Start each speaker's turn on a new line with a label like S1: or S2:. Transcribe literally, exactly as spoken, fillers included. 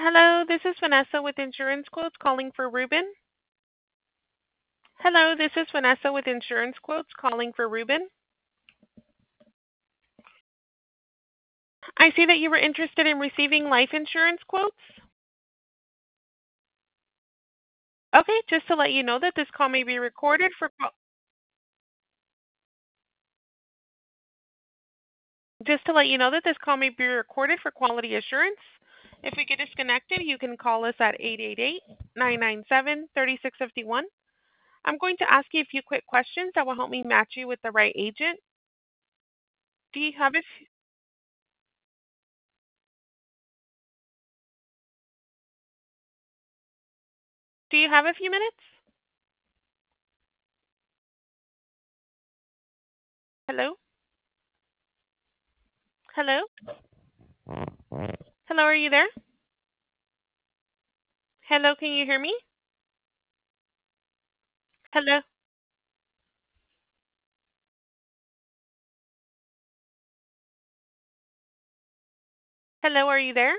S1: Hello, this is Vanessa with Insurance Quotes calling for Ruben. Hello, this is Vanessa with Insurance Quotes calling for Ruben. I see that you were interested in receiving life insurance quotes. Okay, just to let you know that this call may be recorded for qual- just to let you know that this call may be recorded for quality assurance. If we get disconnected, you can call us at eight eight eight, nine nine seven, three six five one. I'm going to ask you a few quick questions that will help me match you with the right agent. Do you have a f- do you have a few minutes? Hello? Hello? Hello, are you there? Hello, can you hear me? Hello? Hello, are you there?